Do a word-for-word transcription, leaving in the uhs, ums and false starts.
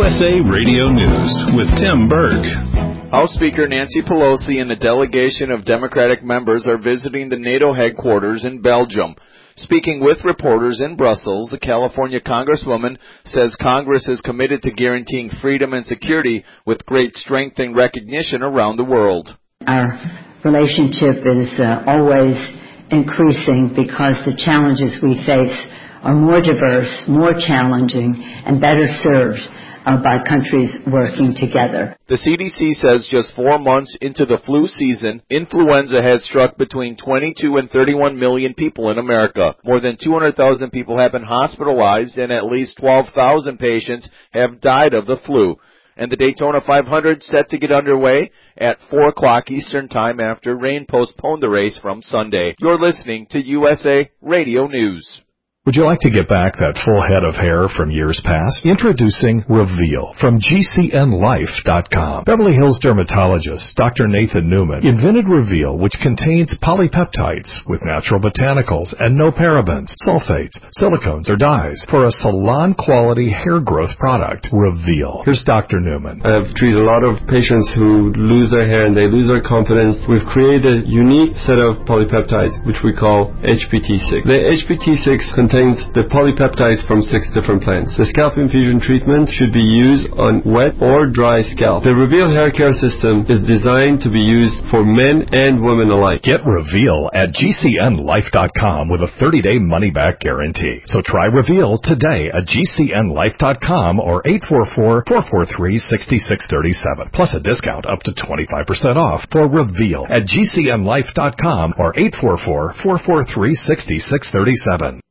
U S A Radio News with Tim Berg. House Speaker Nancy Pelosi and a delegation of Democratic members are visiting the NATO headquarters in Belgium. Speaking with reporters in Brussels, the California Congresswoman says Congress is committed to guaranteeing freedom and security with great strength and recognition around the world. Our relationship is uh, always increasing because the challenges we face are more diverse, more challenging, and better served uh, by countries working together. The C D C says just four months into the flu season, influenza has struck between twenty-two and thirty-one million people in America. More than two hundred thousand people have been hospitalized, and at least twelve thousand patients have died of the flu. And the Daytona five hundred set to get underway at four o'clock Eastern Time after rain postponed the race from Sunday. You're listening to U S A Radio News. Would you like to get back that full head of hair from years past? Introducing Reveal from G C N life dot com. Beverly Hills dermatologist Doctor Nathan Newman invented Reveal, which contains polypeptides with natural botanicals and no parabens, sulfates, silicones, or dyes for a salon-quality hair growth product. Reveal. Here's Doctor Newman. I've treated a lot of patients who lose their hair and they lose their confidence. We've created a unique set of polypeptides, which we call H P T six. The H P T six contains contains the polypeptides from six different plants. The scalp infusion treatment should be used on wet or dry scalp. The Reveal hair care system is designed to be used for men and women alike. Get Reveal at G C N life dot com with a thirty-day money-back guarantee. So try Reveal today at G C N life dot com or eight four four, four four three, six six three seven. Plus a discount up to twenty-five percent off for Reveal at G C N life dot com or eight four four, four four three, six six three seven.